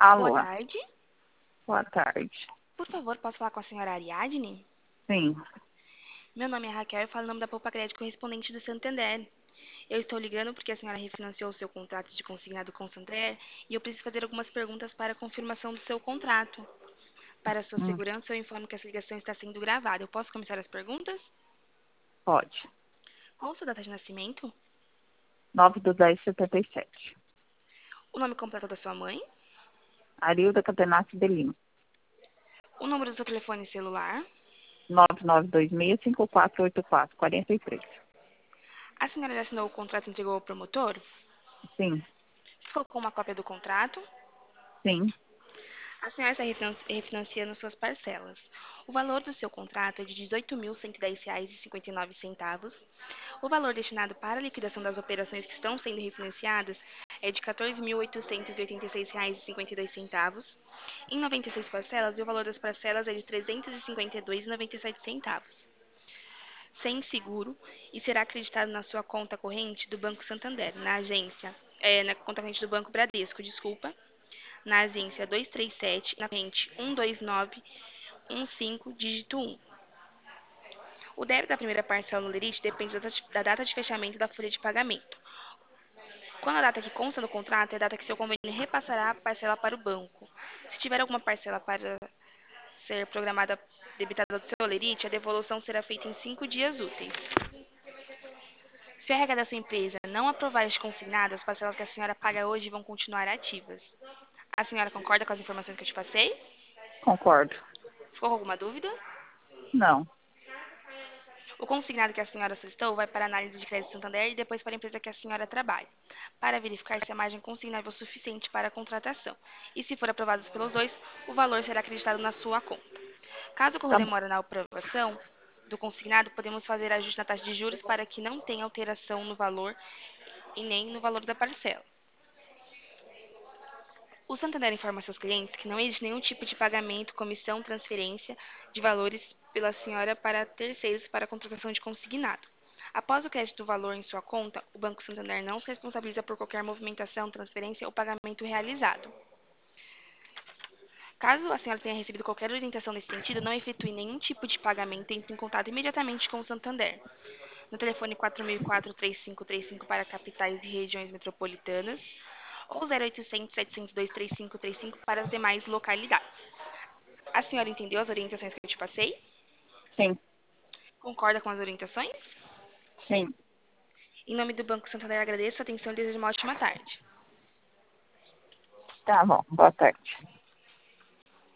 Boa Alô, tarde. boa tarde. Por favor, posso falar com a senhora Ariadne? Sim, Meu nome é Raquel e falo em nome da Poupa Crédito correspondente do Santander. Eu estou ligando porque a senhora refinanciou o seu contrato de consignado com o Santander e eu preciso fazer algumas perguntas para a confirmação do seu contrato. Para a sua hum, segurança, eu informo que essa ligação está sendo gravada. Eu posso começar as perguntas? pode. Qual a sua data de nascimento? 9/10/77. O nome completo da sua mãe? Arilda Catenacci de Lima. O número do seu telefone celular? 9926-5484-43. A senhora já assinou o contrato e entregou ao promotor? Sim, Ficou com uma cópia do contrato? sim, A senhora está refinanciando suas parcelas. O valor do seu contrato é de R$ 18.110,59. O valor destinado para a liquidação das operações que estão sendo refinanciadas é de R$ 14.886,52 em 96 parcelas e o valor das parcelas é de R$ 352,97, sem seguro, e será acreditado na sua conta corrente do Banco Santander, na conta corrente do Banco Bradesco, desculpa, na agência 237, na corrente 12915, dígito 1. O débito da primeira parcela no lerite depende da data de fechamento da folha de pagamento. Quando a data que consta no contrato é a data que seu convênio repassará a parcela para o banco. Se tiver alguma parcela para ser programada debitada do seu lerite, a devolução será feita em 5 dias úteis. Se a regra da sua empresa não aprovar este consignado, as parcelas que a senhora paga hoje vão continuar ativas. A senhora concorda com as informações que eu te passei? concordo. Ficou com alguma dúvida? Não, O consignado que a senhora solicitou vai para a análise de crédito Santander e depois para a empresa que a senhora trabalha, para verificar se a margem consignável é suficiente para a contratação. E se for aprovado pelos dois, o valor será acreditado na sua conta. Caso ocorra tá, demora na aprovação do consignado, podemos fazer ajuste na taxa de juros para que não tenha alteração no valor e nem no valor da parcela. O Santander informa seus clientes que não existe nenhum tipo de pagamento, comissão, transferência de valores pela senhora para terceiros para a contratação de consignado. Após o crédito do valor em sua conta, o Banco Santander não se responsabiliza por qualquer movimentação, transferência ou pagamento realizado. Caso a senhora tenha recebido qualquer orientação nesse sentido, não efetue nenhum tipo de pagamento e entre em contato imediatamente com o Santander. No telefone 4004-3535 para capitais e regiões metropolitanas ou 0800-702-3535 para as demais localidades. A senhora entendeu as orientações que eu te passei? sim, Concorda com as orientações? sim. Em nome do Banco Santander, agradeço a atenção e desejo uma ótima tarde. Tá bom, boa tarde.